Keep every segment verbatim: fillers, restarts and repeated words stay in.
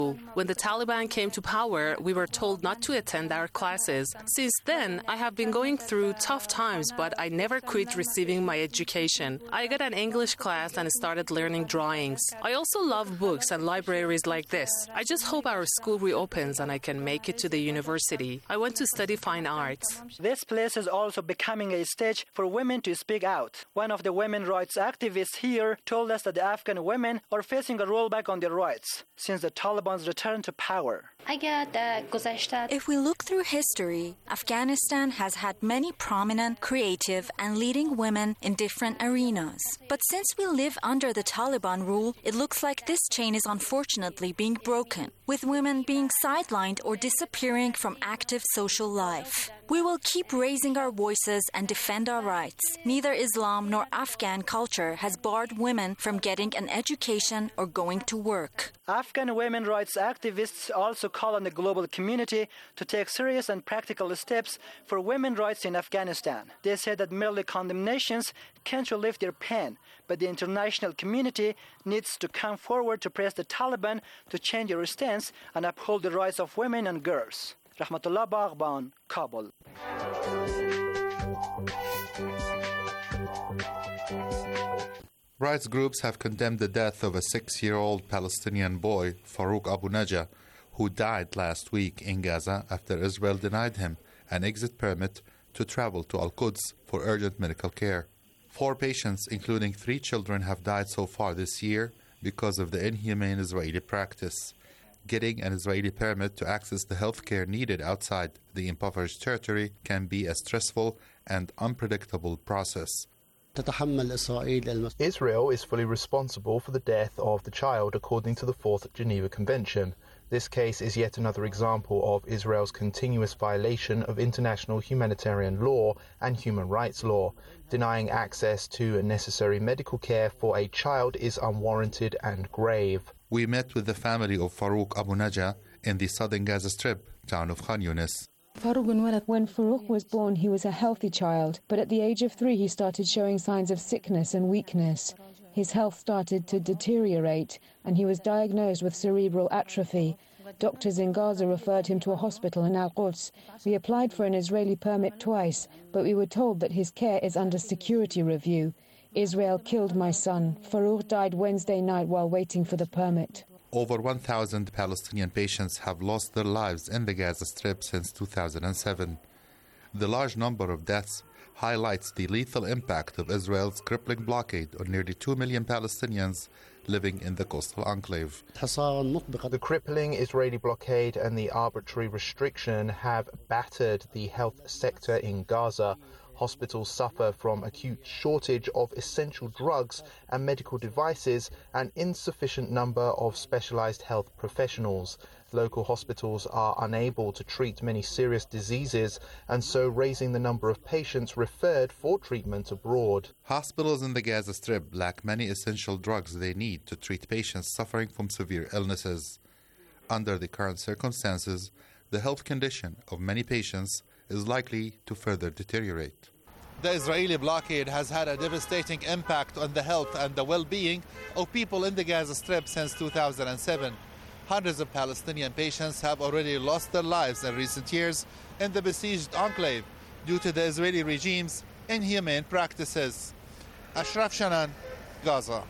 When the Taliban came to power, we were told not to attend our classes. Since then, I have been going through tough times, but I never quit receiving my education. I got an English class and started learning drawings. I also love books and libraries like this. I just hope our school reopens and I can make it to the university. I want to study fine arts. This place is also becoming a stage for women to speak out. One of the women rights activists here told us that the Afghan women are facing a rollback on their rights since the Taliban's return to power. If we look through history, Afghanistan has had many prominent, creative, and leading women in different arenas. But since we live under the Taliban rule, it looks like this chain is unfortunately being broken, with women being sidelined or disappearing from active social life. We will keep raising our voices and defend our rights. Neither Islam nor Afghan culture has barred women from getting an education or going to work. Afghan women rights activists also call on the global community to take serious and practical steps for women's rights in Afghanistan. They say that merely condemnations can't relieve their pain, but the international community needs to come forward to press the Taliban to change their stance and uphold the rights of women and girls. Rahmatullah Baghban, Kabul. Rights groups have condemned the death of a six-year-old Palestinian boy, Farouk Abu Najah, who died last week in Gaza after Israel denied him an exit permit to travel to Al-Quds for urgent medical care. Four patients, including three children, have died so far this year because of the inhumane Israeli practice. Getting an Israeli permit to access the health care needed outside the impoverished territory can be a stressful and unpredictable process. Israel is fully responsible for the death of the child according to the Fourth Geneva Convention. This case is yet another example of Israel's continuous violation of international humanitarian law and human rights law. Denying access to necessary medical care for a child is unwarranted and grave. We met with the family of Farouk Abu Najah in the southern Gaza Strip, town of Khan Yunis. When Farouk was born, he was a healthy child, but at the age of three he started showing signs of sickness and weakness. His health started to deteriorate, and he was diagnosed with cerebral atrophy. Doctors in Gaza referred him to a hospital in Al-Quds. We applied for an Israeli permit twice, but we were told that his care is under security review. Israel killed my son. Farouk died Wednesday night while waiting for the permit. Over one thousand Palestinian patients have lost their lives in the Gaza Strip since two thousand seven. The large number of deaths highlights the lethal impact of Israel's crippling blockade on nearly two million Palestinians living in the coastal enclave. The crippling Israeli blockade and the arbitrary restriction have battered the health sector in Gaza. Hospitals suffer from acute shortage of essential drugs and medical devices and insufficient number of specialized health professionals. Local hospitals are unable to treat many serious diseases and so raising the number of patients referred for treatment abroad. Hospitals in the Gaza Strip lack many essential drugs they need to treat patients suffering from severe illnesses. Under the current circumstances, the health condition of many patients is likely to further deteriorate. The Israeli blockade has had a devastating impact on the health and the well-being of people in the Gaza Strip since two thousand seven. Hundreds of Palestinian patients have already lost their lives in recent years in the besieged enclave due to the Israeli regime's inhumane practices. Ashraf Shanan, Gaza.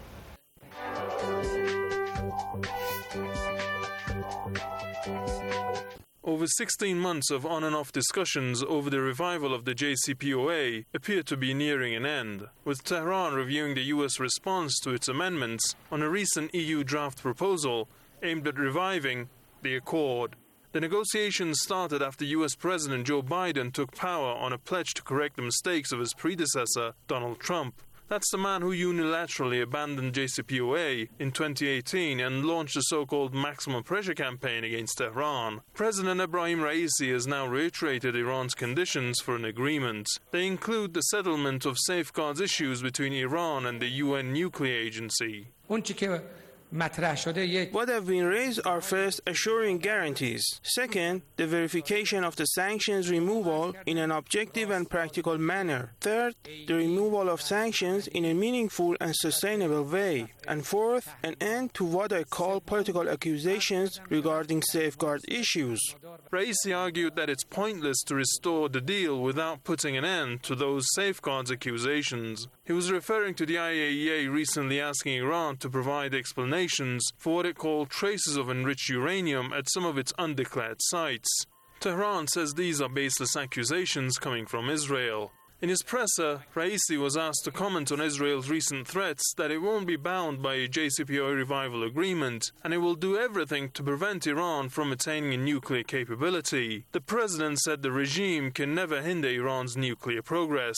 Over sixteen months of on and off discussions over the revival of the J C P O A appear to be nearing an end, with Tehran reviewing the U S response to its amendments on a recent E U draft proposal aimed at reviving the accord. The negotiations started after U S President Joe Biden took power on a pledge to correct the mistakes of his predecessor, Donald Trump. That's the man who unilaterally abandoned J C P O A in twenty eighteen and launched the so-called maximum pressure campaign against Tehran. President Ebrahim Raisi has now reiterated Iran's conditions for an agreement. They include the settlement of safeguards issues between Iran and the U N nuclear agency. What have been raised are first, assuring guarantees. Second, the verification of the sanctions removal in an objective and practical manner. Third, the removal of sanctions in a meaningful and sustainable way. And fourth, an end to what I call political accusations regarding safeguard issues. Raisi argued that it's pointless to restore the deal without putting an end to those safeguards accusations. He was referring to the I A E A recently asking Iran to provide explanations for what it called traces of enriched uranium at some of its undeclared sites. Tehran says these are baseless accusations coming from Israel. In his presser, Raisi was asked to comment on Israel's recent threats that it won't be bound by a J C P O A revival agreement, and it will do everything to prevent Iran from attaining a nuclear capability. The president said the regime can never hinder Iran's nuclear progress.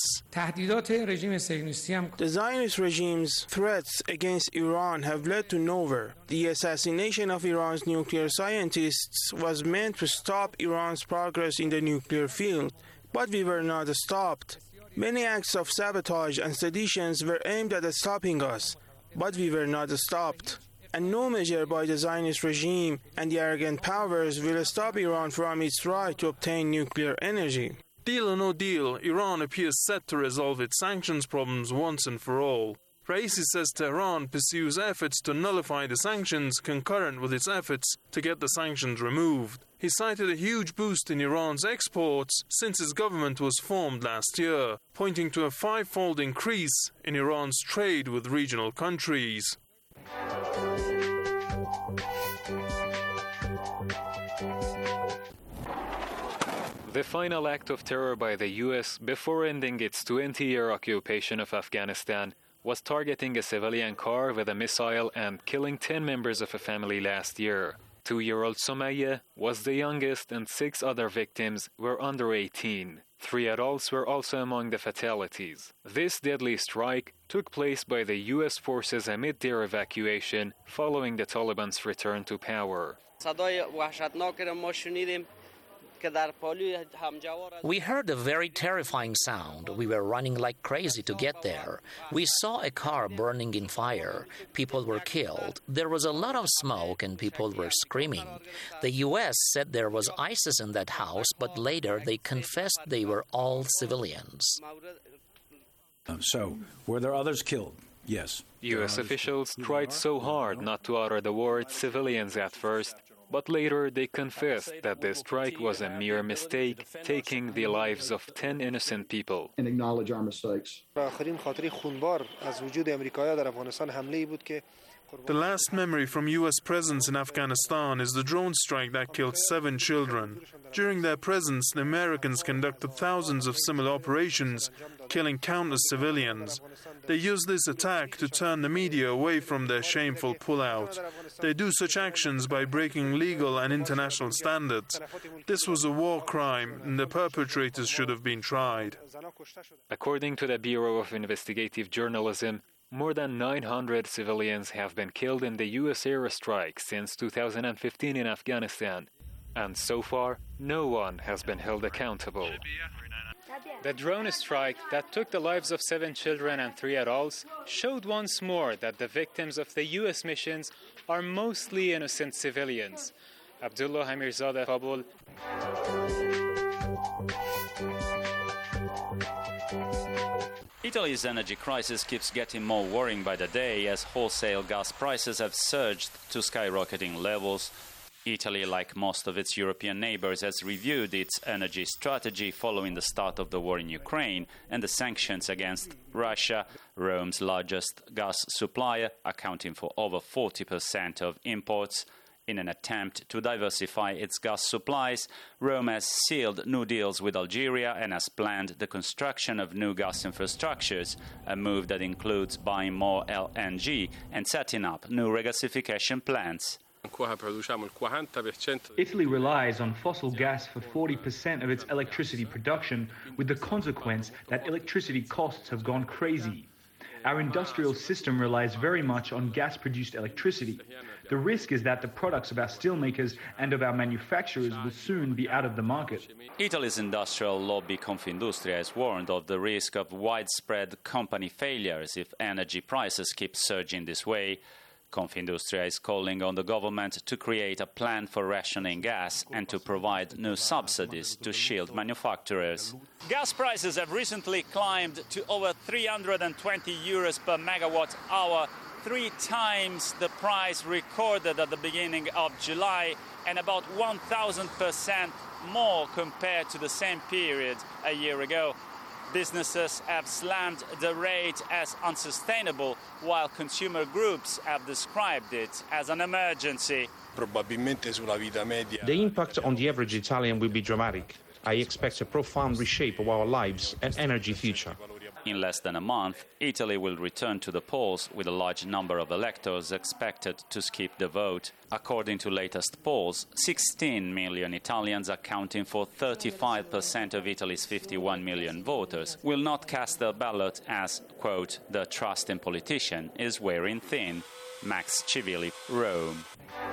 The Zionist regime's threats against Iran have led to nowhere. The assassination of Iran's nuclear scientists was meant to stop Iran's progress in the nuclear field, but we were not stopped. Many acts of sabotage and seditions were aimed at stopping us, but we were not stopped. And no measure by the Zionist regime and the arrogant powers will stop Iran from its right to obtain nuclear energy. Deal or no deal, Iran appears set to resolve its sanctions problems once and for all. Raisi says Tehran pursues efforts to nullify the sanctions concurrent with its efforts to get the sanctions removed. He cited a huge boost in Iran's exports since its government was formed last year, pointing to a five-fold increase in Iran's trade with regional countries. The final act of terror by the U S before ending its twenty-year occupation of Afghanistan was targeting a civilian car with a missile and killing ten members of a family last year. Two-year-old Somaya was the youngest and six other victims were under eighteen. Three adults were also among the fatalities. This deadly strike took place by the U S forces amid their evacuation following the Taliban's return to power. We heard a very terrifying sound. We were running like crazy to get there. We saw a car burning in fire. People were killed. There was a lot of smoke and people were screaming. The U S said there was ISIS in that house, but later they confessed they were all civilians. So, were there others killed? Yes. U S officials tried so hard not to utter the word civilians at first, but later they confessed that the strike was a mere mistake, taking the lives of ten innocent people. And acknowledge our mistakes. The last memory from U S presence in Afghanistan is the drone strike that killed seven children. During their presence, the Americans conducted thousands of similar operations, killing countless civilians. They used this attack to turn the media away from their shameful pullout. They do such actions by breaking legal and international standards. This was a war crime, and the perpetrators should have been tried. According to the Bureau of Investigative Journalism, more than nine hundred civilians have been killed in the U S airstrike since two thousand fifteen in Afghanistan, and so far, no one has been held accountable. The drone strike that took the lives of seven children and three adults showed once more that the victims of the U S missions are mostly innocent civilians. Abdullah Hamirzadeh, Kabul. Italy's energy crisis keeps getting more worrying by the day as wholesale gas prices have surged to skyrocketing levels. Italy, like most of its European neighbors, has reviewed its energy strategy following the start of the war in Ukraine and the sanctions against Russia, Rome's largest gas supplier, accounting for over forty percent of imports. In an attempt to diversify its gas supplies, Rome has sealed new deals with Algeria and has planned the construction of new gas infrastructures, a move that includes buying more L N G and setting up new regasification plants. Italy relies on fossil gas for forty percent of its electricity production, with the consequence that electricity costs have gone crazy. Our industrial system relies very much on gas-produced electricity. The risk is that the products of our steelmakers and of our manufacturers will soon be out of the market. Italy's industrial lobby Confindustria has warned of the risk of widespread company failures if energy prices keep surging this way. Confindustria is calling on the government to create a plan for rationing gas and to provide new subsidies to shield manufacturers. Gas prices have recently climbed to over three hundred twenty euros per megawatt hour, three times the price recorded at the beginning of July and about one thousand percent more compared to the same period a year ago. Businesses have slammed the rate as unsustainable, while consumer groups have described it as an emergency. The impact on the average Italian will be dramatic. I expect a profound reshape of our lives and energy future. In less than a month, Italy will return to the polls with a large number of electors expected to skip the vote. According to latest polls, sixteen million Italians, accounting for thirty-five percent of Italy's fifty-one million voters, will not cast their ballot as, quote, the trust in politicians is wearing thin. Max Civili, Rome.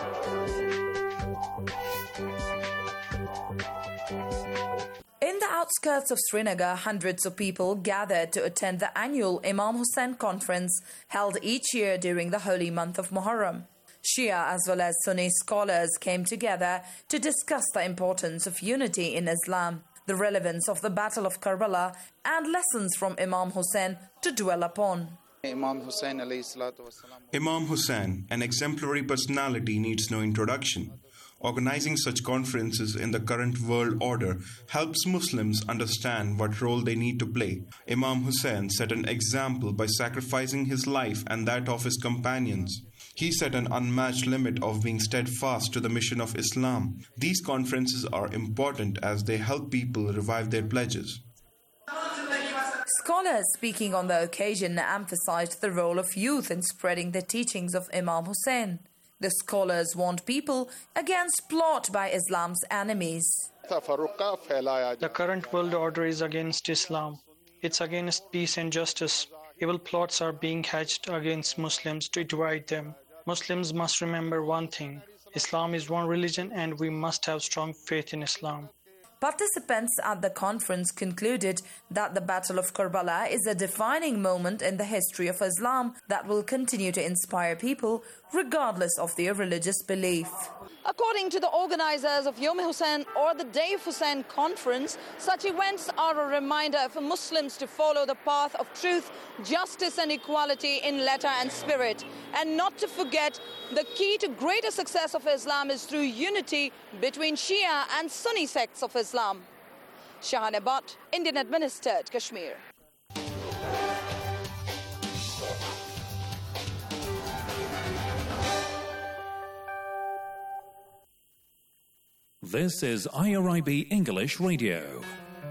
In the outskirts of Srinagar, hundreds of people gathered to attend the annual Imam Hussain conference held each year during the holy month of Muharram. Shia as well as Sunni scholars came together to discuss the importance of unity in Islam, the relevance of the Battle of Karbala, and lessons from Imam Hussain to dwell upon. Imam Hussain, Imam Hussain, an exemplary personality, needs no introduction. Organizing such conferences in the current world order helps Muslims understand what role they need to play. Imam Hussain set an example by sacrificing his life and that of his companions. He set an unmatched limit of being steadfast to the mission of Islam. These conferences are important as they help people revive their pledges. Scholars speaking on the occasion emphasized the role of youth in spreading the teachings of Imam Hussain. The scholars warned people against plot by Islam's enemies. The current world order is against Islam. It's against peace and justice. Evil plots are being hatched against Muslims to divide them. Muslims must remember one thing. Islam is one religion and we must have strong faith in Islam. Participants at the conference concluded that the Battle of Karbala is a defining moment in the history of Islam that will continue to inspire people regardless of their religious belief. According to the organizers of Yom Hussain or the Day of Hussain conference, such events are a reminder for Muslims to follow the path of truth, justice and equality in letter and spirit, and not to forget the key to greater success of Islam is through unity between Shia and Sunni sects of Islam. Shahane Bhatt, Indian administered Kashmir. This is I R I B English Radio.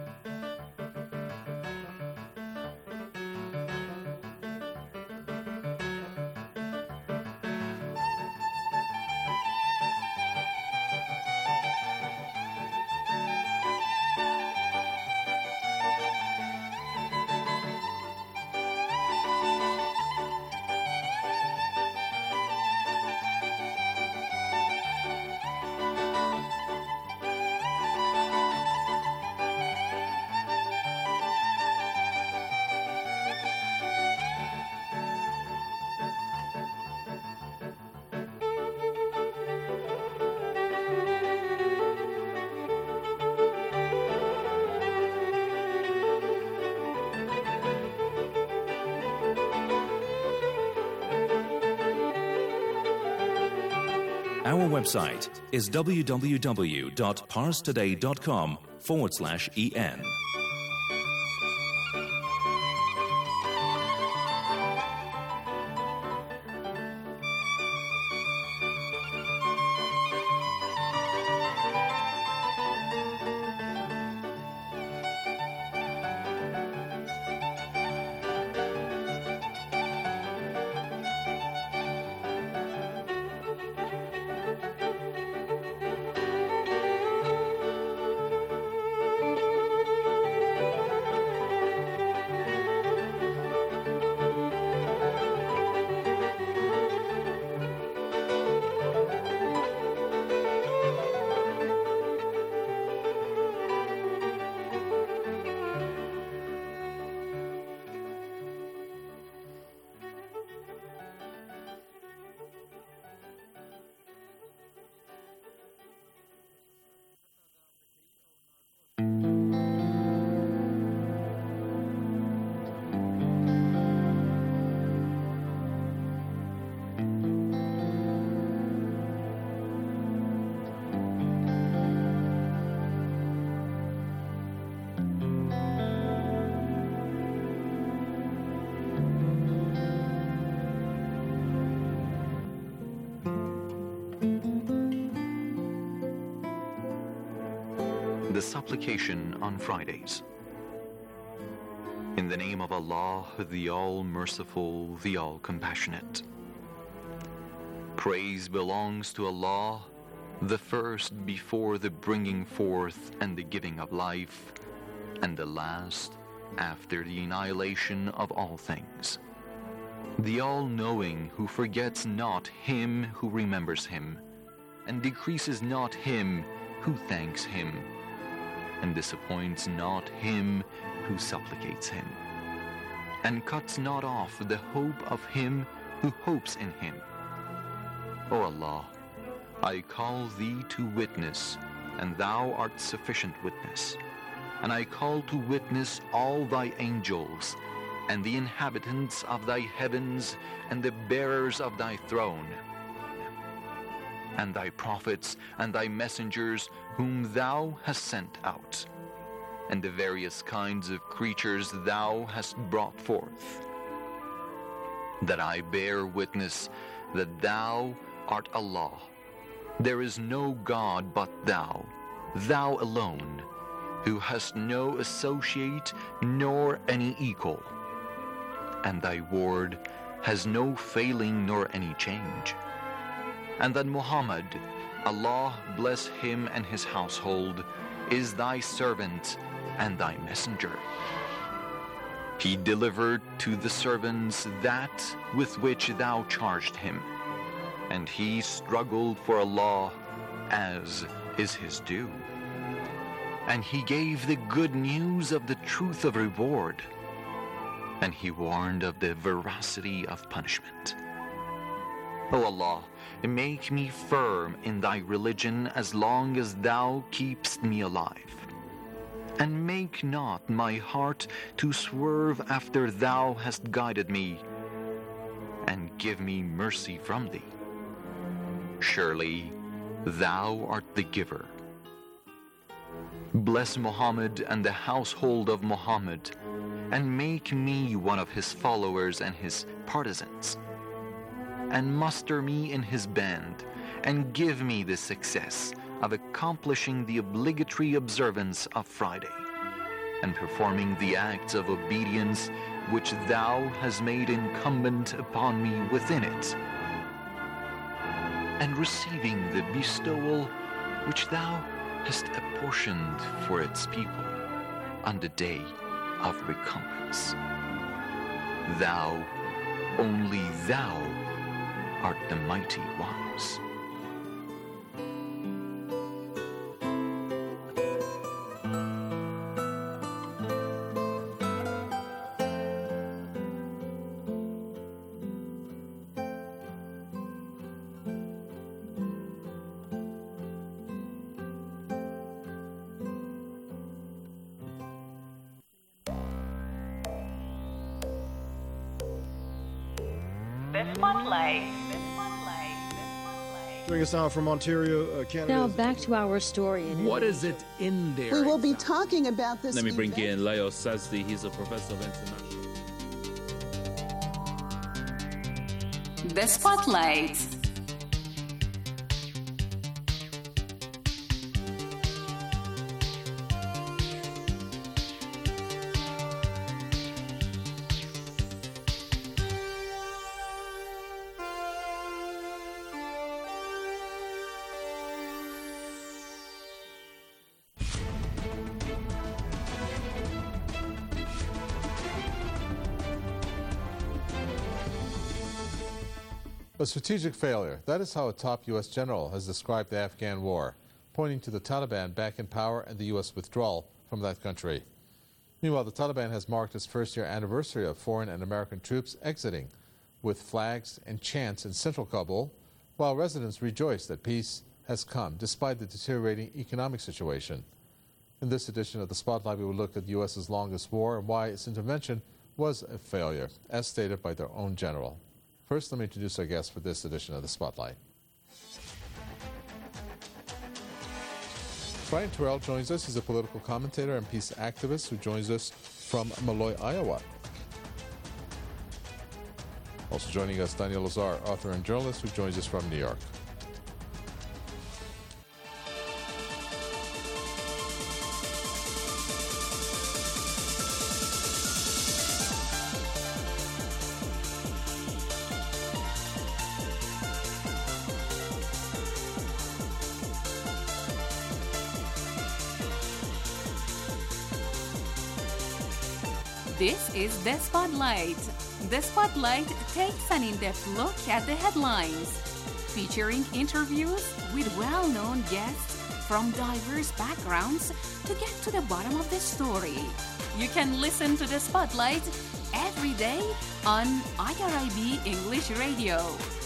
Our website is www.parstoday.com forward slash en. The supplication on Fridays. In the name of Allah, the All-Merciful, the All-Compassionate. Praise belongs to Allah, the first before the bringing forth and the giving of life, and the last after the annihilation of all things. The All-Knowing, who forgets not him who remembers him, and decreases not him who thanks him, and disappoints not him who supplicates him, and cuts not off the hope of him who hopes in him. O Allah, I call thee to witness, and thou art sufficient witness, and I call to witness all thy angels, and the inhabitants of thy heavens, and the bearers of thy throne, and thy prophets and thy messengers whom thou hast sent out, and the various kinds of creatures thou hast brought forth, that I bear witness that thou art Allah. There is no God but thou, thou alone, who hast no associate nor any equal, and thy word has no failing nor any change. And that Muhammad, Allah bless him and his household, is thy servant and thy messenger. He delivered to the servants that with which thou charged him, and he struggled for Allah as is his due. And he gave the good news of the truth of reward, and he warned of the veracity of punishment. O Allah, make me firm in thy religion as long as thou keepst me alive, and make not my heart to swerve after thou hast guided me, and give me mercy from thee. Surely thou art the giver. Bless Muhammad and the household of Muhammad, and make me one of his followers and his partisans, and muster me in his band, and give me the success of accomplishing the obligatory observance of Friday, and performing the acts of obedience which thou hast made incumbent upon me within it, and receiving the bestowal which thou hast apportioned for its people on the day of recompense. Thou, only thou, art the mighty ones. Joining us now from Ontario, uh, Canada. Now back to our story. In what is it in there? We will be talking about this. Let me bring in Leo Sazdi. He's a professor of international. The Spotlight. A strategic failure. That is how a top U S general has described the Afghan war, pointing to the Taliban back in power and the U S withdrawal from that country. Meanwhile, the Taliban has marked its first-year anniversary of foreign and American troops exiting, with flags and chants in central Kabul, while residents rejoice that peace has come despite the deteriorating economic situation. In this edition of the Spotlight, we will look at the U S's longest war and why its intervention was a failure, as stated by their own general. First, let me introduce our guest for this edition of the Spotlight. Brian Terrell joins us. He's a political commentator and peace activist who joins us from Malloy, Iowa. Also joining us, Daniel Lazar, author and journalist who joins us from New York. This is The Spotlight. The Spotlight takes an in-depth look at the headlines, featuring interviews with well-known guests from diverse backgrounds to get to the bottom of the story. You can listen to The Spotlight every day on I R I B English Radio.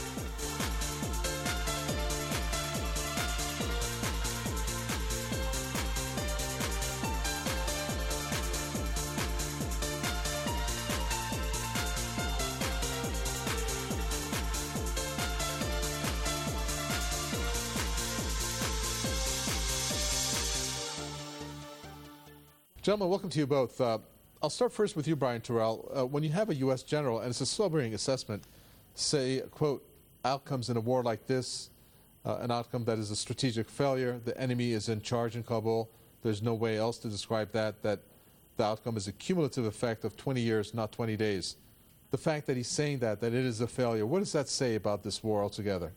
Gentlemen, welcome to you both. Uh, I'll start first with you, Brian Terrell. Uh, when you have a U S general, and it's a sobering assessment, say, quote, outcomes in a war like this, uh, an outcome that is a strategic failure, the enemy is in charge in Kabul, there's no way else to describe that, that the outcome is a cumulative effect of twenty years, not twenty days. The fact that he's saying that, that it is a failure, what does that say about this war altogether?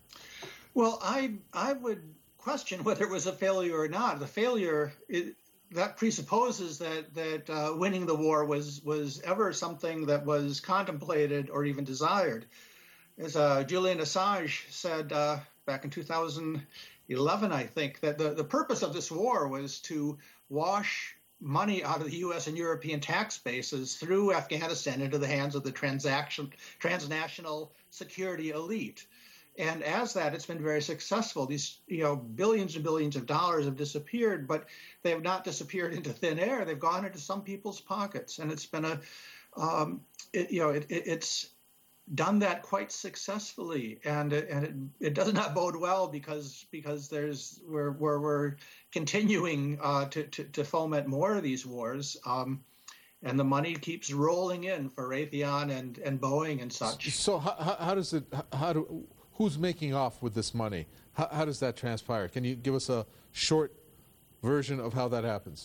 Well, I, I would question whether it was a failure or not. The failure... It, that presupposes that that uh, winning the war was was ever something that was contemplated or even desired. As uh, Julian Assange said uh, back in two thousand eleven, I think, that the, the purpose of this war was to wash money out of the U S and European tax bases through Afghanistan into the hands of the transaction transnational security elite. And as that, it's been very successful. These, you know, billions and billions of dollars have disappeared, but they have not disappeared into thin air. They've gone into some people's pockets, and it's been a, um, it, you know, it, it, it's done that quite successfully, and it, and it, it does not bode well because because there's we're we're, we're continuing uh, to, to to foment more of these wars. Um, And the money keeps rolling in for Raytheon and, and Boeing and such. So how, how, how does it? How do? Who's making off with this money? How, how does that transpire? Can you give us a short version of how that happens?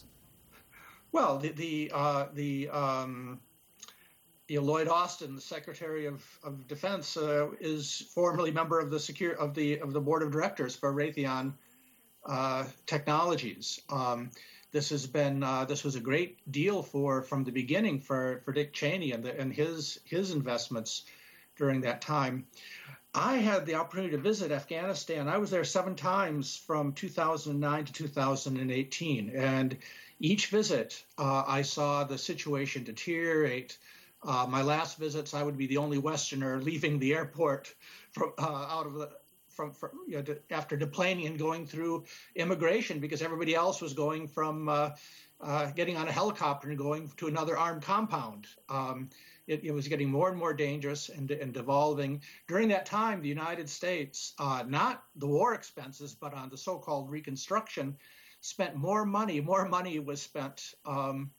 Well, the the uh, the um, you know, Lloyd Austin, the Secretary of, of Defense, uh, is formerly member of the secure of the of the board of directors for Raytheon uh, Technologies. Um, This has been uh, this was a great deal for from the beginning for, for Dick Cheney and the, and his his investments during that time. I had the opportunity to visit Afghanistan. I was there seven times from two thousand nine to two thousand eighteen, and each visit uh, I saw the situation deteriorate. Uh, my last visits, I would be the only Westerner leaving the airport from uh, out of the. From, from you know, to, after deplaning and going through immigration because everybody else was going from uh, uh, getting on a helicopter and going to another armed compound. Um, it, it was getting more and more dangerous and, and devolving. During that time, the United States, uh, not the war expenses, but on the so-called reconstruction, spent more money. More money was spent um,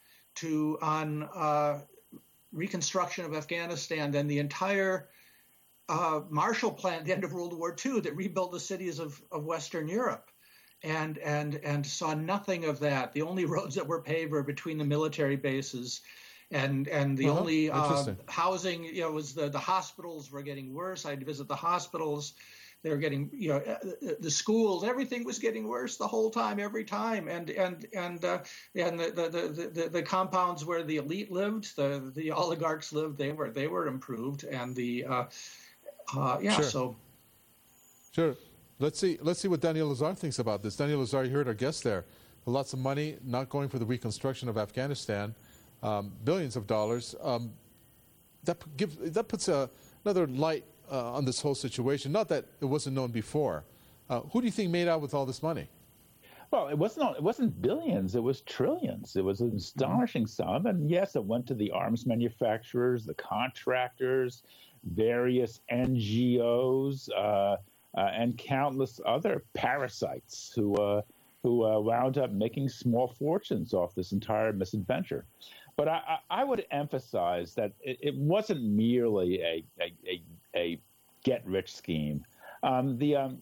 to on uh, reconstruction of Afghanistan than the entire Uh, Marshall Plan at the end of World War Two that rebuilt the cities of, of Western Europe, and and and saw nothing of that. The only roads that were paved were between the military bases, and and the uh-huh. only uh, housing, you know, was the the hospitals were getting worse. I'd visit the hospitals; they were getting, you know, the schools. Everything was getting worse the whole time, every time, and and and uh, and the the, the the the compounds where the elite lived, the the oligarchs lived, they were they were improved, and the uh, Uh, yeah, sure. so. Sure. Let's see Let's see what Daniel Lazar thinks about this. Daniel Lazar, you heard our guest there. Lots of money not going for the reconstruction of Afghanistan, um, billions of dollars. Um, that, gives, that puts a, another light uh, on this whole situation. Not that it wasn't known before. Uh, who do you think made out with all this money? Well, it wasn't it wasn't billions, it was trillions. It was an astonishing sum. And yes, it went to the arms manufacturers, the contractors, various N G Os, uh, uh, and countless other parasites who uh, who uh, wound up making small fortunes off this entire misadventure. But I, I would emphasize that it, it wasn't merely a a, a, a get-rich scheme. Um, the um,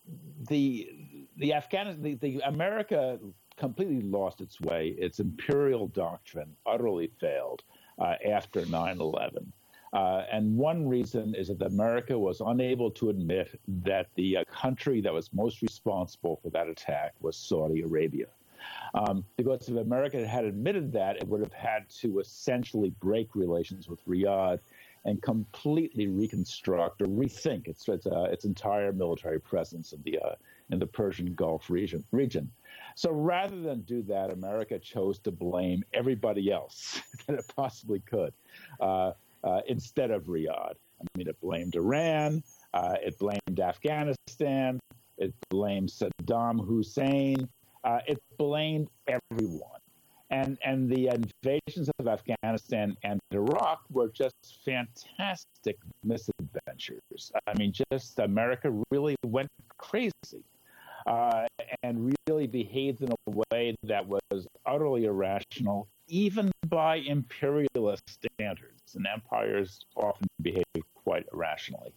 the the Afghanistan the, the America completely lost its way. Its imperial doctrine utterly failed uh, after nine eleven. Uh, and one reason is that America was unable to admit that the uh, country that was most responsible for that attack was Saudi Arabia. Um, because if America had admitted that, it would have had to essentially break relations with Riyadh and completely reconstruct or rethink its its, uh, its entire military presence in the uh, in the Persian Gulf region. region. So rather than do that, America chose to blame everybody else that it possibly could uh, uh, instead of Riyadh. I mean, it blamed Iran, uh, it blamed Afghanistan, it blamed Saddam Hussein, uh, it blamed everyone. And and the invasions of Afghanistan and Iraq were just fantastic misadventures. I mean, just America really went crazy uh, and really behaved in a way that was utterly irrational, even by imperialist standards. And empires often behave quite irrationally.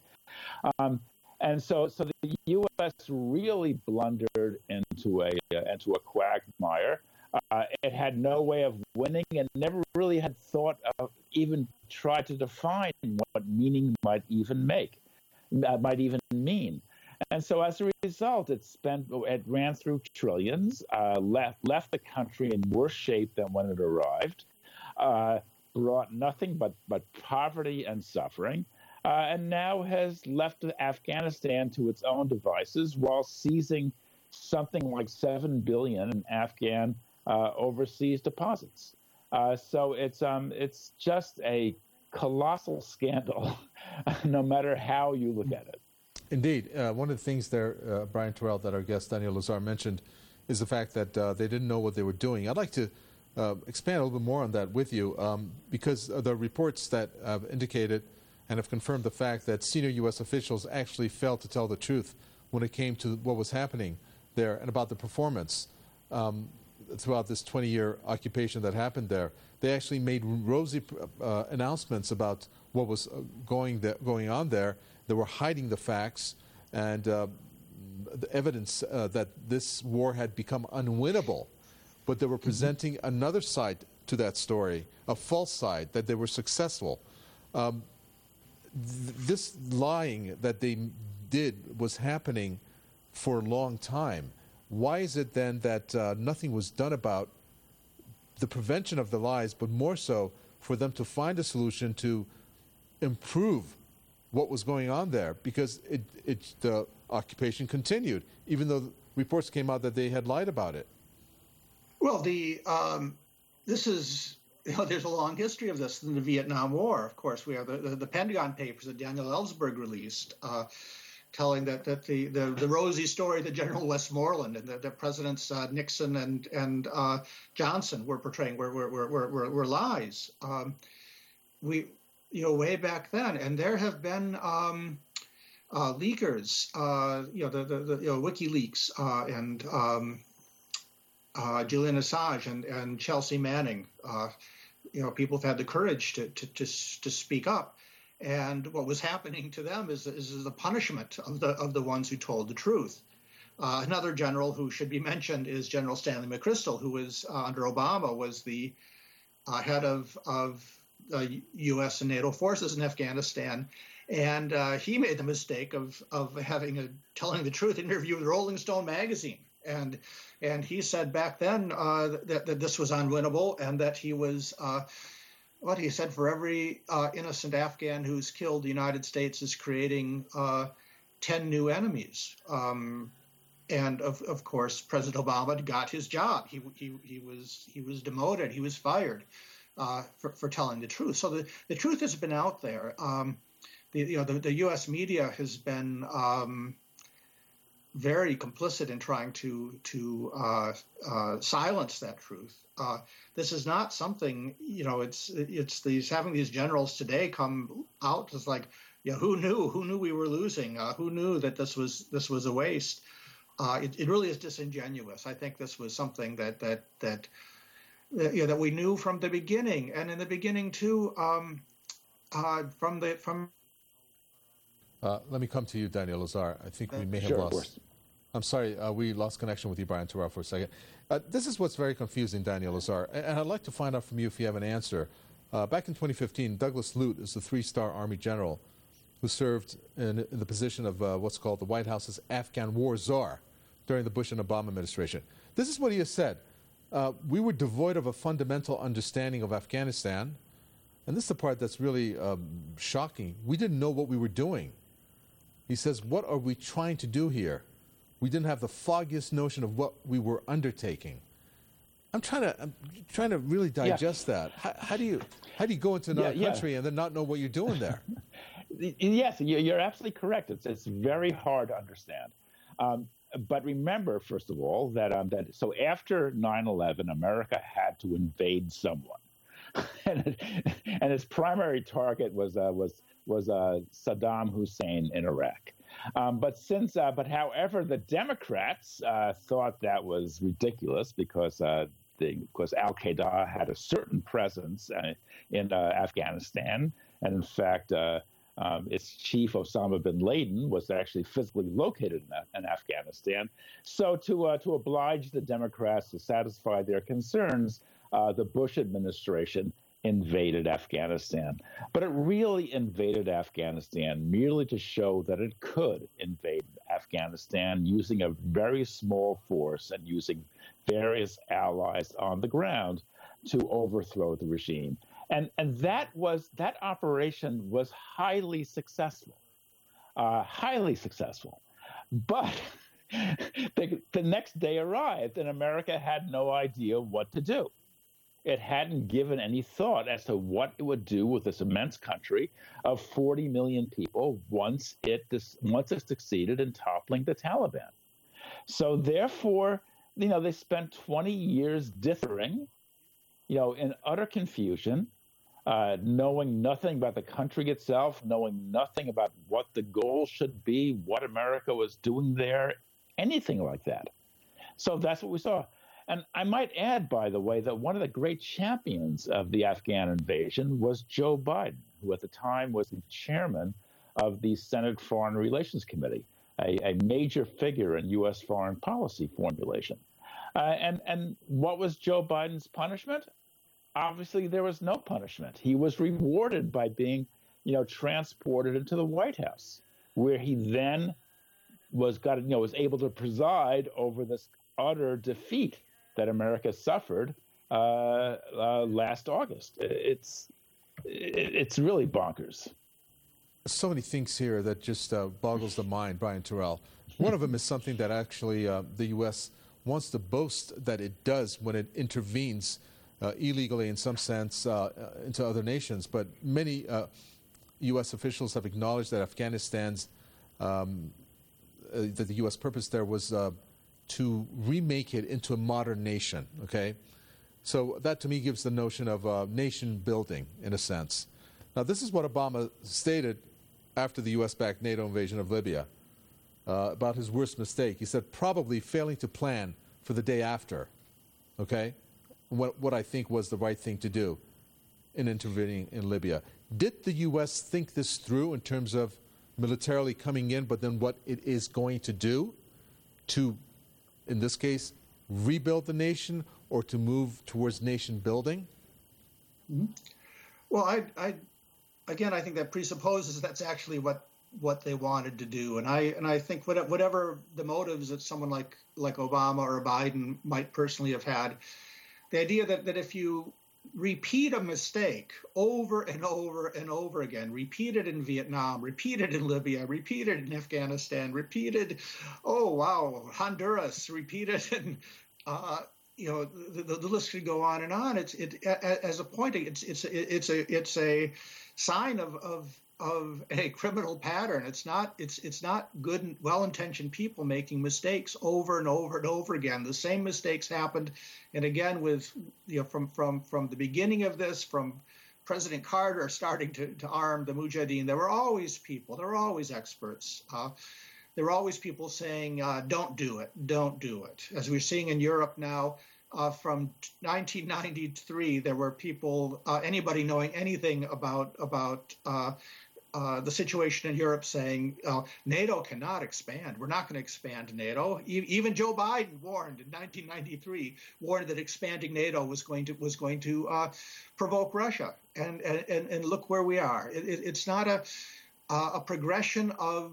Um, and so, so the U S really blundered into a uh, into a quagmire. Uh, it had no way of winning and never really had thought of even tried to define what meaning might even make, uh, might even mean. And so as a result, it spent, it ran through trillions, uh, left, left the country in worse shape than when it arrived, uh, brought nothing but, but poverty and suffering, uh, and now has left Afghanistan to its own devices while seizing something like seven billion dollars in Afghan Uh, overseas deposits. Uh, so it's um, it's just a colossal scandal, no matter how you look at it. Indeed. Uh, one of the things there, uh, Brian Terrell, that our guest Daniel Lazare mentioned is the fact that uh, they didn't know what they were doing. I'd like to uh, expand a little bit more on that with you um, because the reports that have indicated and have confirmed the fact that senior U S officials actually failed to tell the truth when it came to what was happening there and about the performance. Um, throughout this twenty-year occupation that happened there. They actually made rosy uh, announcements about what was going th- going on there. They were hiding the facts and uh, the evidence uh, that this war had become unwinnable. But they were presenting mm-hmm. another side to that story, a false side, that they were successful. Um, th- this lying that they did was happening for a long time. Why is it then that uh, nothing was done about the prevention of the lies, but more so for them to find a solution to improve what was going on there? Because it, it, the occupation continued, even though reports came out that they had lied about it. Well, the um, this is, you know, there's a long history of this in the Vietnam War. Of course, we have the, the, the Pentagon Papers that Daniel Ellsberg released, uh, telling that, that the, the, the rosy story that General Westmoreland and the, the Presidents uh, Nixon and and uh, Johnson were portraying were were were, were, were lies. Um, we, you know, way back then, and there have been um, uh, leakers, uh, you know, the the, the you know, WikiLeaks uh, and um, uh, Julian Assange and and Chelsea Manning. Uh, you know, people have had the courage to to to, to speak up. And what was happening to them is, is the punishment of the of the ones who told the truth. Uh, another general who should be mentioned is General Stanley McChrystal, who was uh, under Obama was the uh, head of of uh, U S and NATO forces in Afghanistan, and uh, he made the mistake of of having a telling the truth interview with Rolling Stone magazine, and and he said back then uh, that that this was unwinnable and that he was. Uh, What he said, for every uh, innocent Afghan who's killed, the United States is creating uh, ten new enemies. Um, and of, of course, President Obama got his job. He he he was he was demoted. He was fired uh, for for telling the truth. So the, the truth has been out there. Um, the you know the, the U S media has been um, very complicit in trying to to uh, uh, silence that truth. Uh, this is not something, you know, it's it's these having these generals today come out as like, you know, who knew? Who knew we were losing? Uh, who knew that this was this was a waste? Uh, it, it really is disingenuous. I think this was something that that that you know, that we knew from the beginning, and in the beginning too, um, uh, from the from. Uh, let me come to you, Daniel Lazare. I think we may have sure, lost. I'm sorry, uh, we lost connection with you, Brian Terrell, for a second. Uh, this is what's very confusing, Daniel Lazare, and, and I'd like to find out from you if you have an answer. Uh, back in twenty fifteen, Douglas Lute is the three-star Army general who served in, in the position of uh, what's called the White House's Afghan war czar during the Bush and Obama administration. This is what he has said. uh, we were devoid of a fundamental understanding of Afghanistan. And this is the part that's really um, shocking. We didn't know what we were doing. He says, what are we trying to do here? We didn't have the foggiest notion of what we were undertaking. I'm trying to, I'm trying to really digest yeah. that. How, how do you, how do you go into another yeah, country yeah. and then not know what you're doing there? Yes, you're absolutely correct. It's it's very hard to understand. Um, but remember, first of all, that um, that so after nine eleven, America had to invade someone, and it, and its primary target was uh, was was uh, Saddam Hussein in Iraq. Um, but since, uh, but however, the Democrats uh, thought that was ridiculous because uh, the, because Al Qaeda had a certain presence uh, in uh, Afghanistan, and in fact, uh, um, its chief Osama bin Laden was actually physically located in, in Afghanistan. So to uh, to oblige the Democrats to satisfy their concerns, uh, the Bush administration invaded Afghanistan. But it really invaded Afghanistan merely to show that it could invade Afghanistan using a very small force and using various allies on the ground to overthrow the regime. And and that was that operation was highly successful, uh, highly successful. But the, the next day arrived and America had no idea what to do. It hadn't given any thought as to what it would do with this immense country of forty million people once it this, once it succeeded in toppling the Taliban. So therefore, you know, they spent twenty years dithering, you know, in utter confusion, uh, knowing nothing about the country itself, knowing nothing about what the goal should be, what America was doing there, anything like that. So that's what we saw. And I might add, by the way, that one of the great champions of the Afghan invasion was Joe Biden, who at the time was the chairman of the Senate Foreign Relations Committee, a, a major figure in U S foreign policy formulation. Uh, and, and what was Joe Biden's punishment? Obviously, there was no punishment. He was rewarded by being, you know, transported into the White House, where he then was got, you know, was able to preside over this utter defeat that America suffered uh, uh, last August. It's it's really bonkers. So many things here that just uh, boggles the mind, Brian Terrell. One of them is something that actually uh, the U S wants to boast that it does when it intervenes uh, illegally, in some sense, uh, into other nations. But many uh, U S officials have acknowledged that Afghanistan's um, uh, that the U S purpose there was Uh, to remake it into a modern nation, okay? So that to me gives the notion of uh, nation building, in a sense. Now, this is what Obama stated after the U S-backed NATO invasion of Libya uh, about his worst mistake. He said, probably failing to plan for the day after, okay? What, what I think was the right thing to do in intervening in Libya. Did the U S think this through in terms of militarily coming in, but then what it is going to do to, in this case, rebuild the nation or to move towards nation building? Mm-hmm. Well, I, I, again, I think that presupposes that's actually what what they wanted to do, and I and I think whatever the motives that someone like like Obama or Biden might personally have had, the idea that that if you repeat a mistake over and over and over again, repeated in Vietnam, repeated in Libya, repeated in Afghanistan, repeated, oh, wow, Honduras, repeated in, uh, you know, the, the, the list could go on and on. It's it as a point, it's it's it's a it's a sign of of of a criminal pattern. It's not it's it's not good and well-intentioned people making mistakes over and over and over again. The same mistakes happened, and again with you know from from from the beginning of this, from President Carter starting to, to arm the Mujahideen, there were always people, there were always experts. Uh, there were always people saying, uh, don't do it, don't do it. As we're seeing in Europe now, uh, from nineteen ninety-three, there were people, uh, anybody knowing anything about about uh, Uh, the situation in Europe saying uh, NATO cannot expand. We're not going to expand NATO. E- even Joe Biden warned in nineteen ninety-three, warned that expanding NATO was going to was going to uh, provoke Russia. And, and and look where we are. It, it, it's not a uh, a progression of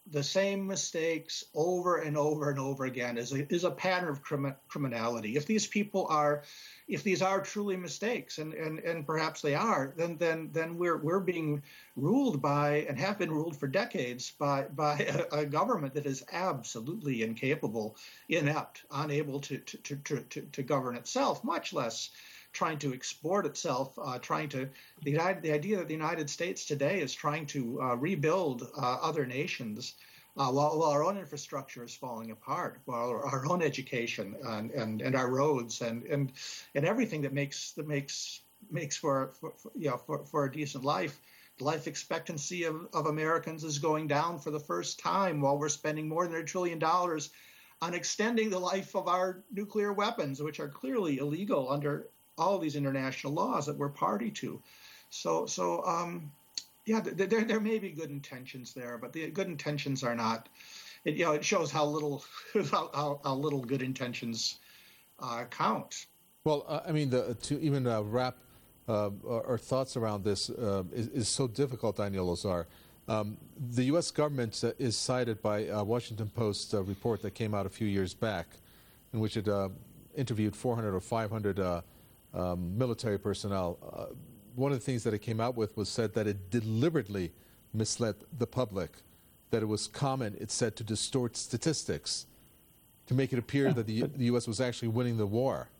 the same mistakes over and over and over again is a, is a pattern of crimi- criminality. If these people are, if these are truly mistakes, and, and, and perhaps they are, then then then we're we're being ruled by, and have been ruled for decades by by a, a government that is absolutely incapable, inept, unable to to to to, to govern itself, much less trying to export itself, uh, trying to, the, the idea that the United States today is trying to uh, rebuild uh, other nations uh, while, while our own infrastructure is falling apart, while our own education and, and, and our roads and, and and everything that makes that makes makes for, for, for you know for, for a decent life. The life expectancy of, of Americans is going down for the first time while we're spending more than a trillion dollars on extending the life of our nuclear weapons, which are clearly illegal under all these international laws that we're party to. So, so um, yeah, there there may be good intentions there, but the good intentions are not. It, you know, it shows how little how, how, how little good intentions uh, count. Well, uh, I mean, the, to even uh, wrap uh, our thoughts around this uh, is, is so difficult, Daniel Lazar. Um, the U S government uh, is cited by a Washington Post uh, report that came out a few years back, in which it uh, interviewed four hundred or five hundred. Uh, Um, military personnel. Uh, one of the things that it came out with was said that it deliberately misled the public, that it was common, it said, to distort statistics, to make it appear that the, the U S was actually winning the war.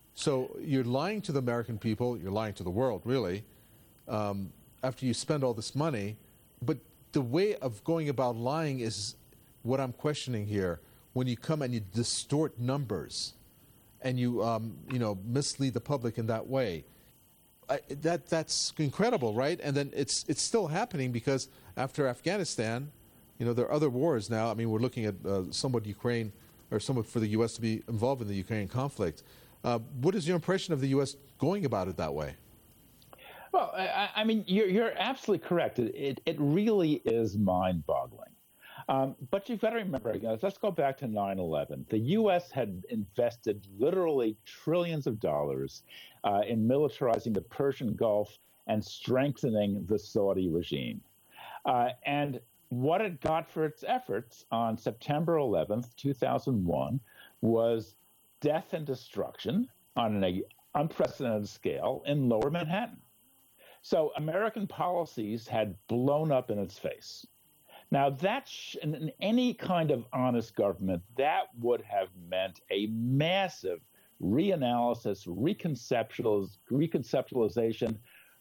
So you're lying to the American people, you're lying to the world, really, um, after you spend all this money. But the way of going about lying is what I'm questioning here, when you come and you distort numbers and you, um, you know, mislead the public in that way. I, that that's incredible, right? And then it's it's still happening, because after Afghanistan, you know, there are other wars now. I mean, we're looking at uh, somewhat Ukraine, or somewhat for the U S to be involved in the Ukraine conflict. Uh, what is your impression of the U S going about it that way? Well, I, I mean, you're, you're absolutely correct. It, it, it really is mind-boggling. Um, but you've got to remember, you know, let's go back to nine eleven. The U S had invested literally trillions of dollars uh, in militarizing the Persian Gulf and strengthening the Saudi regime. Uh, and what it got for its efforts on September eleventh, two thousand one, was death and destruction on an unprecedented scale in Lower Manhattan. So American policies had blown up in its face. Now, that sh- in any kind of honest government, that would have meant a massive reanalysis, reconceptualiz- reconceptualization,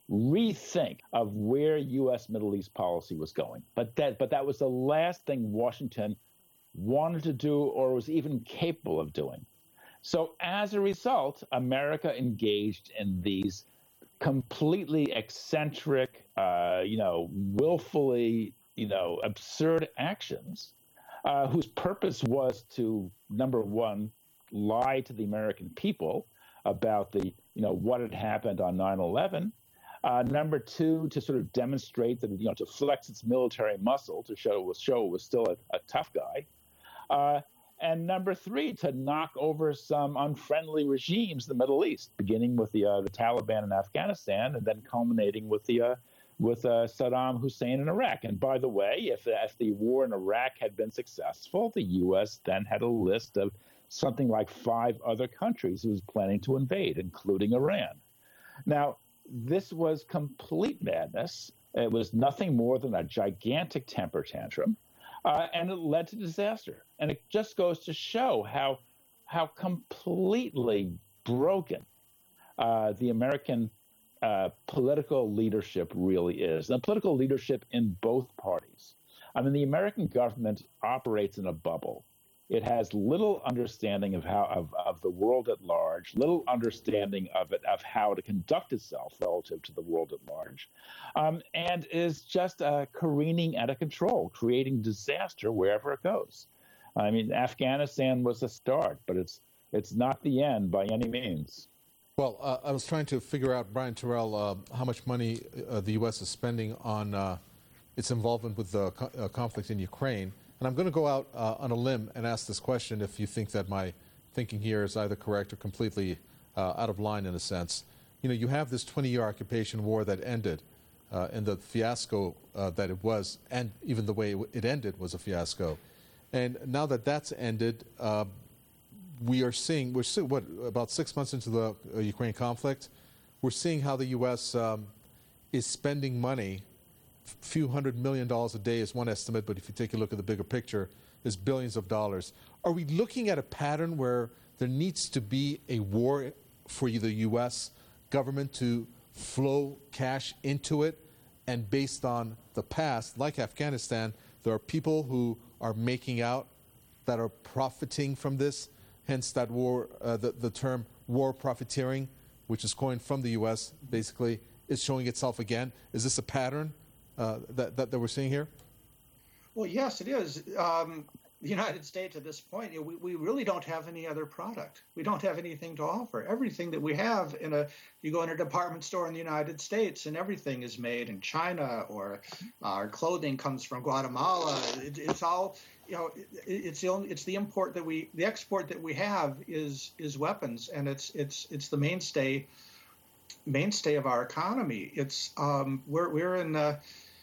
rethink of where U S Middle East policy was going. But that, but that was the last thing Washington wanted to do or was even capable of doing. So as a result, America engaged in these completely eccentric, uh, you know, willfully, you know, absurd actions, uh, whose purpose was to, number one, lie to the American people about the, you know, what had happened on nine eleven. Uh, number two, to sort of demonstrate that, you know, to flex its military muscle, to show it was, show it was still a, a tough guy. Uh, and number three, to knock over some unfriendly regimes in the Middle East, beginning with the, uh, the Taliban in Afghanistan and then culminating with the uh, with uh, Saddam Hussein in Iraq. And by the way, if, if the war in Iraq had been successful, the U S then had a list of something like five other countries it was planning to invade, including Iran. Now, this was complete madness. It was nothing more than a gigantic temper tantrum, uh, and it led to disaster. And it just goes to show how, how completely broken uh, the American Uh, political leadership really is, and political leadership in both parties. I mean, the American government operates in a bubble. It has little understanding of how of, of the world at large, little understanding of it of how to conduct itself relative to the world at large, um, and is just uh, careening out of control, creating disaster wherever it goes. I mean, Afghanistan was a start, but it's it's not the end by any means. Well, uh, I was trying to figure out, Brian Terrell, uh, how much money uh, the U S is spending on uh, its involvement with the co- uh, conflict in Ukraine. And I'm going to go out uh, on a limb and ask this question, if you think that my thinking here is either correct or completely uh, out of line in a sense. You know, you have this twenty-year occupation war that ended uh, and the fiasco uh, that it was, and even the way it ended was a fiasco. And now that that's ended, uh, we are seeing, we're seeing, what, about six months into the uh, Ukraine conflict, we're seeing how the U S um, is spending money. A few hundred million dollars a day is one estimate, but if you take a look at the bigger picture, it's billions of dollars. Are we looking at a pattern where there needs to be a war for the U S government to flow cash into it, and based on the past, like Afghanistan, there are people who are making out, that are profiting from this, hence that war, uh, the, the term war profiteering, which is coined from the U S, basically, is showing itself again. Is this a pattern uh, that, that, that we're seeing here? Well, yes, it is. Um, the United States at this point, you know, we, we really don't have any other product. We don't have anything to offer. Everything that we have in a, you go in a department store in the United States and everything is made in China, or our clothing comes from Guatemala. It, it's all, you know, it, it's the only, it's the import that we, the export that we have is is weapons, and it's it's it's the mainstay mainstay of our economy. It's um, we're we're in. Uh,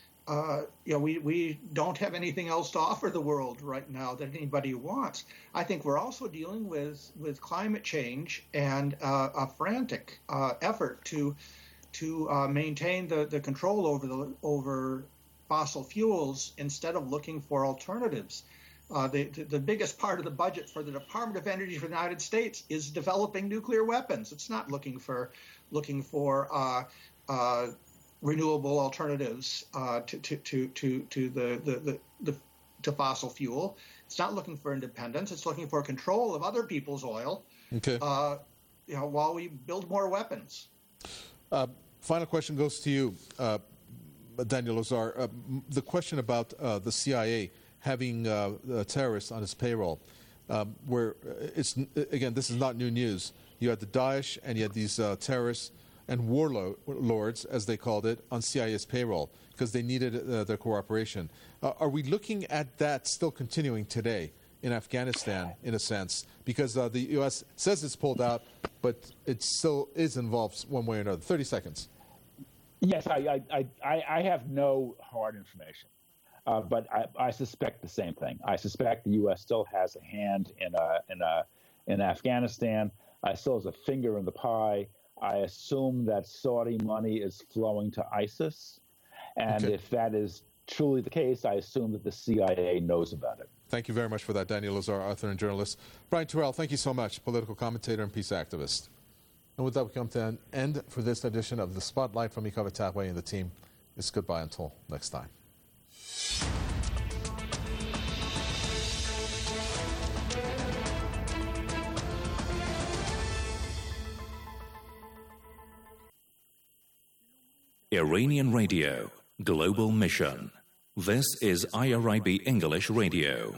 Uh, you know, we, we don't have anything else to offer the world right now that anybody wants. I think we're also dealing with, with climate change and uh, a frantic uh, effort to to uh, maintain the, the control over the over fossil fuels instead of looking for alternatives. Uh, the, the the biggest part of the budget for the Department of Energy for the United States is developing nuclear weapons. It's not looking for looking for uh, uh, renewable alternatives uh, to, to, to, to, to the, the, the, the to fossil fuel. It's not looking for independence. It's looking for control of other people's oil. Okay. Uh, you know, while we build more weapons. Uh, final question goes to you, uh, Daniel Lazare. Uh, the question about uh, the C I A having uh, terrorists on its payroll, um, where it's again, this is not new news. You had the Daesh and you had these uh, terrorists and warlords, as they called it, on C I A's payroll because they needed uh, their cooperation. Uh, are we looking at that still continuing today in Afghanistan, in a sense? Because uh, the U S says it's pulled out, but it still is involved one way or another. thirty seconds. Yes, I, I, I, I have no hard information, uh, but I, I suspect the same thing. I suspect the U S still has a hand in, a, in, a, in Afghanistan, uh, still has a finger in the pie. I assume that Saudi money is flowing to ISIS. And okay. if that is truly the case, I assume that the C I A knows about it. Thank you very much for that, Daniel Lazare, author and journalist. Brian Terrell, thank you so much, political commentator and peace activist. And with that, we come to an end for this edition of The Spotlight from Ika Vatagwe and the team. It's goodbye until next time. Iranian Radio, Global Mission. This is I R I B English Radio.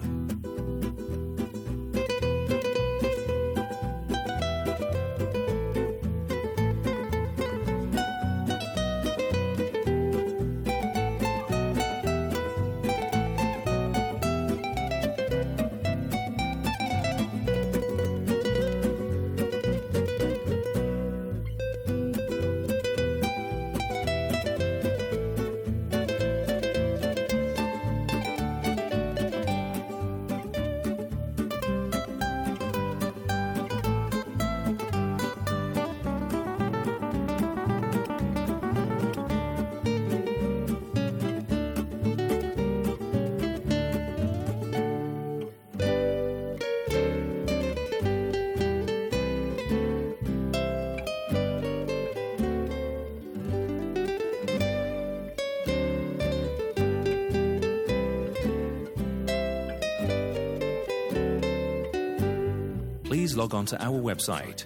Please log on to our website,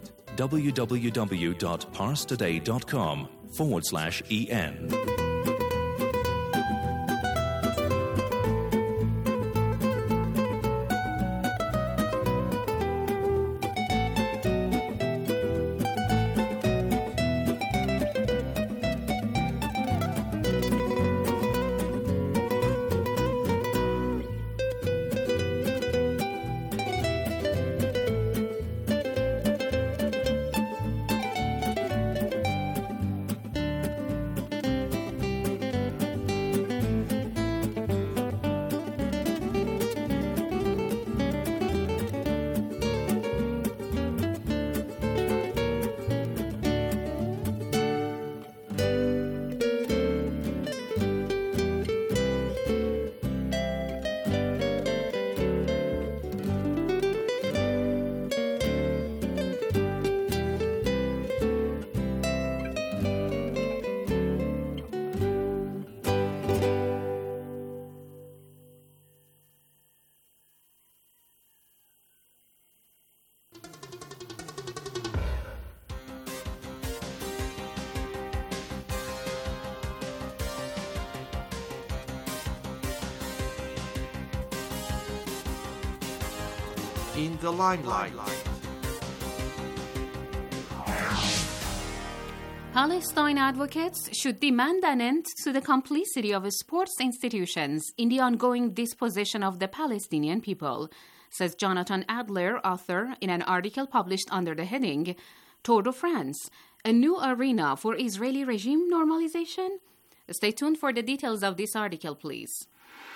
www.parstoday.com forward slash EN. in the limelight. Palestine advocates should demand an end to the complicity of sports institutions in the ongoing dispossession of the Palestinian people, says Jonathan Adler, author, in an article published under the heading Tour de France, a new arena for Israeli regime normalization? Stay tuned for the details of this article, please.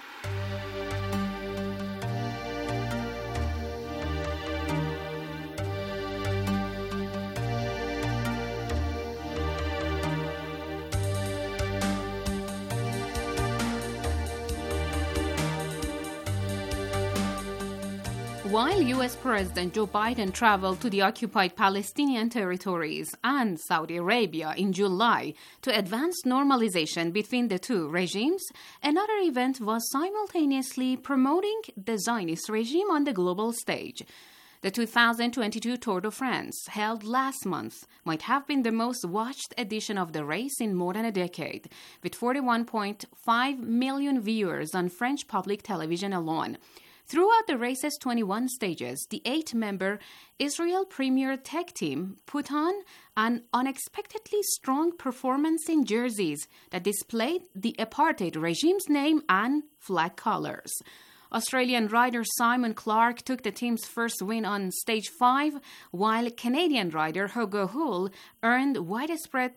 While U S President Joe Biden traveled to the occupied Palestinian territories and Saudi Arabia in July to advance normalization between the two regimes, another event was simultaneously promoting the Zionist regime on the global stage. The two thousand twenty-two Tour de France, held last month, might have been the most watched edition of the race in more than a decade, with forty-one point five million viewers on French public television alone. Throughout the race's twenty-one stages, the eight-member Israel Premier Tech team put on an unexpectedly strong performance in jerseys that displayed the apartheid regime's name and flag colors. Australian rider Simon Clarke took the team's first win on stage five, while Canadian rider Hugo Hull earned widespread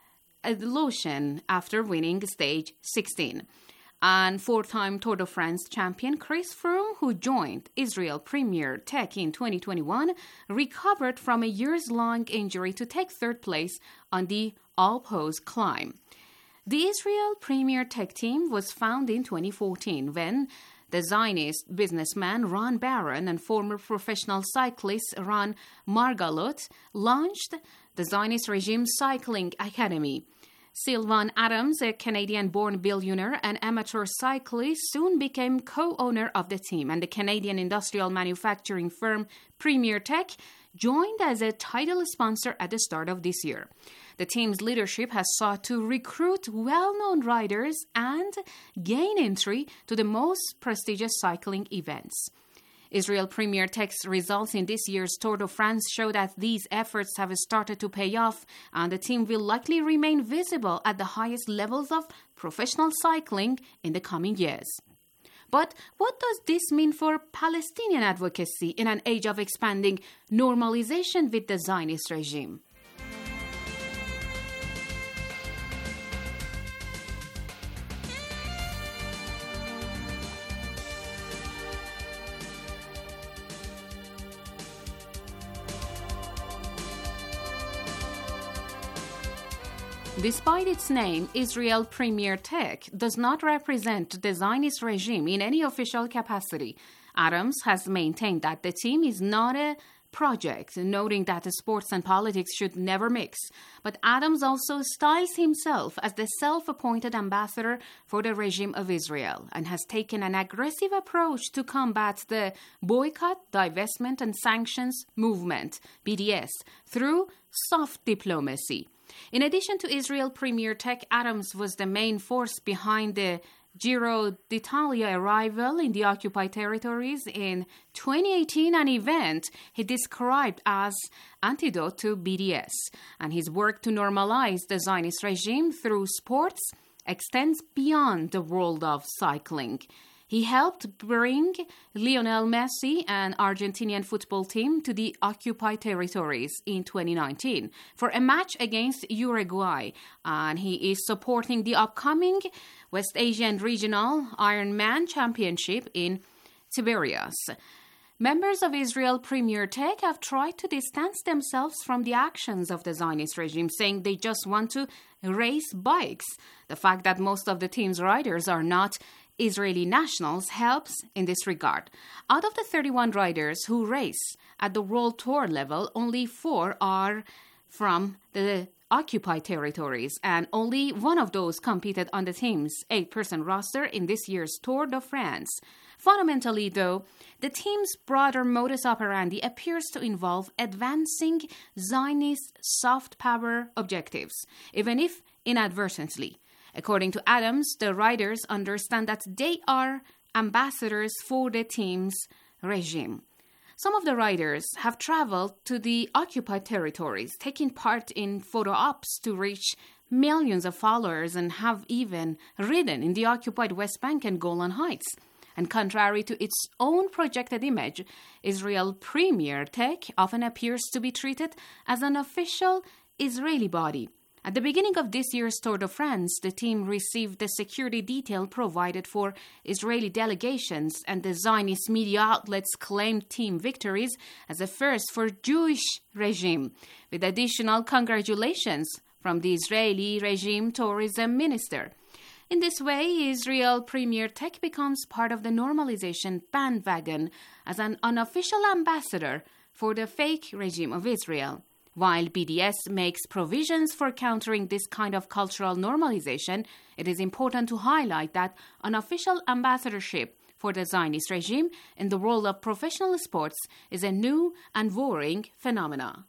adulation after winning stage sixteen. And four-time Tour de France champion Chris Froome, who joined Israel Premier Tech in twenty twenty-one, recovered from a years-long injury to take third place on the Alpes climb. The Israel Premier Tech team was founded in twenty fourteen when the Zionist businessman Ron Barron and former professional cyclist Ron Margalot launched the Zionist regime cycling academy. Sylvan Adams, a Canadian-born billionaire and amateur cyclist, soon became co-owner of the team, and the Canadian industrial manufacturing firm Premier Tech joined as a title sponsor at the start of this year. The team's leadership has sought to recruit well-known riders and gain entry to the most prestigious cycling events. Israel Premier Tech's results in this year's Tour de France show that these efforts have started to pay off, and the team will likely remain visible at the highest levels of professional cycling in the coming years. But what does this mean for Palestinian advocacy in an age of expanding normalization with the Zionist regime? Despite its name, Israel Premier Tech does not represent the Zionist regime in any official capacity. Adams has maintained that the team is not a project, noting that sports and politics should never mix. But Adams also styles himself as the self-appointed ambassador for the regime of Israel and has taken an aggressive approach to combat the boycott, divestment, and sanctions movement, B D S, through soft diplomacy. In addition to Israel Premier Tech, Adams was the main force behind the Giro d'Italia arrival in the occupied territories in twenty eighteen, an event he described as antidote to B D S. And his work to normalize the Zionist regime through sports extends beyond the world of cycling. He helped bring Lionel Messi and Argentinian football team to the occupied territories in twenty nineteen for a match against Uruguay, and he is supporting the upcoming West Asian Regional Ironman Championship in Tiberias. Members of Israel Premier Tech have tried to distance themselves from the actions of the Zionist regime, saying they just want to race bikes. The fact that most of the team's riders are not Israeli nationals helps in this regard. Out of the thirty-one riders who race at the World Tour level, only four are from the occupied territories, and only one of those competed on the team's eight-person roster in this year's Tour de France. Fundamentally, though, the team's broader modus operandi appears to involve advancing Zionist soft power objectives, even if inadvertently. According to Adams, the riders understand that they are ambassadors for the team's regime. Some of the writers have traveled to the occupied territories, taking part in photo ops to reach millions of followers, and have even ridden in the occupied West Bank and Golan Heights. And contrary to its own projected image, Israel Premier Tech often appears to be treated as an official Israeli body. At the beginning of this year's Tour de France, the team received the security detail provided for Israeli delegations, and the Zionist media outlets claimed team victories as a first for Jewish regime, with additional congratulations from the Israeli regime tourism minister. In this way, Israel Premier Tech becomes part of the normalization bandwagon as an unofficial ambassador for the fake regime of Israel. While B D S makes provisions for countering this kind of cultural normalization, it is important to highlight that unofficial ambassadorship for the Zionist regime in the world of professional sports is a new and worrying phenomenon.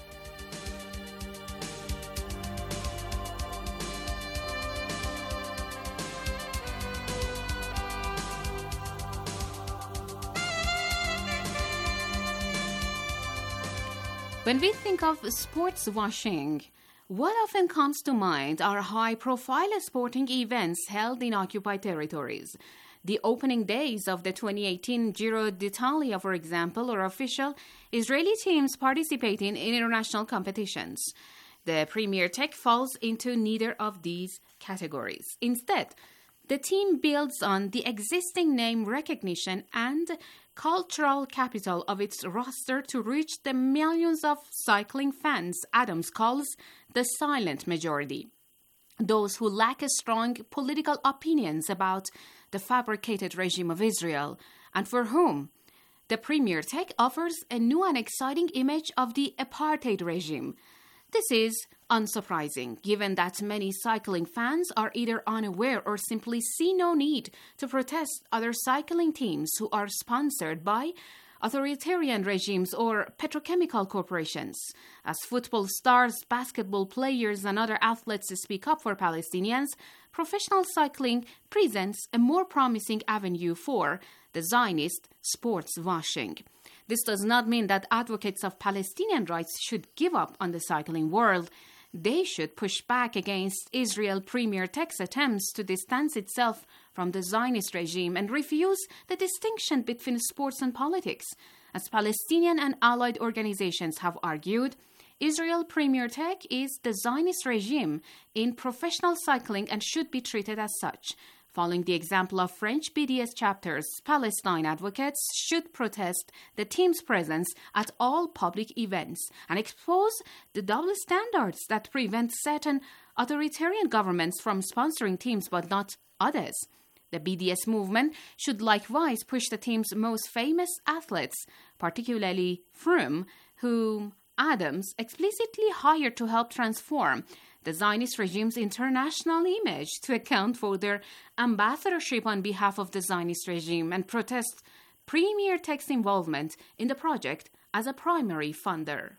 When we think of sports washing, what often comes to mind are high-profile sporting events held in occupied territories. The opening days of the twenty eighteen Giro d'Italia, for example, or official Israeli teams participating in international competitions. The Premier Tech falls into neither of these categories. Instead, the team builds on the existing name recognition and cultural capital of its roster to reach the millions of cycling fans Adams calls the silent majority. Those who lack strong political opinions about the fabricated regime of Israel, and for whom the Premier Tech offers a new and exciting image of the apartheid regime. This is unsurprising, given that many cycling fans are either unaware or simply see no need to protest other cycling teams who are sponsored by authoritarian regimes or petrochemical corporations. As football stars, basketball players, and other athletes speak up for Palestinians, professional cycling presents a more promising avenue for the Zionist sports washing. This does not mean that advocates of Palestinian rights should give up on the cycling world. They should push back against Israel Premier Tech's attempts to distance itself from the Zionist regime and refuse the distinction between sports and politics. As Palestinian and allied organizations have argued, Israel Premier Tech is the Zionist regime in professional cycling and should be treated as such. Following the example of French B D S chapters, Palestine advocates should protest the team's presence at all public events and expose the double standards that prevent certain authoritarian governments from sponsoring teams but not others. The B D S movement should likewise push the team's most famous athletes, particularly Froome, whom Adams explicitly hired to help transform the Zionist regime's international image, to account for their ambassadorship on behalf of the Zionist regime and protest Premier Tech's involvement in the project as a primary funder.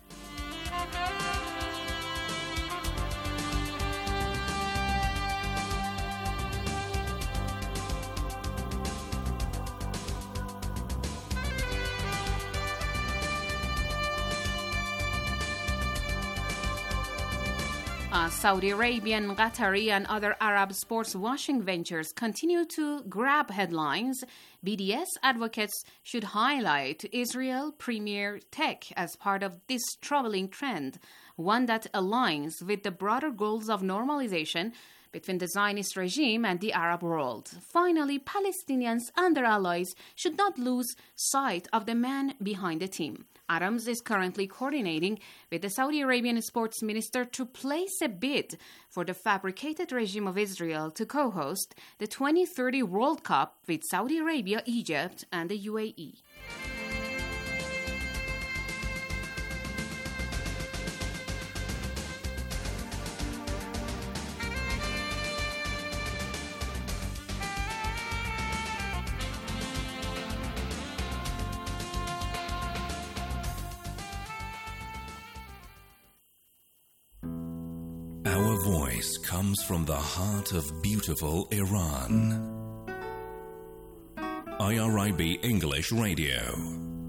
Uh, Saudi Arabian, Qatari, and other Arab sports washing ventures continue to grab headlines. B D S advocates should highlight Israel Premier Tech as part of this troubling trend, one that aligns with the broader goals of normalization between the Zionist regime and the Arab world. Finally, Palestinians and their allies should not lose sight of the man behind the team. Adams is currently coordinating with the Saudi Arabian sports minister to place a bid for the fabricated regime of Israel to co-host the twenty thirty World Cup with Saudi Arabia, Egypt, and the U A E. Our voice comes from the heart of beautiful Iran. I R I B English Radio.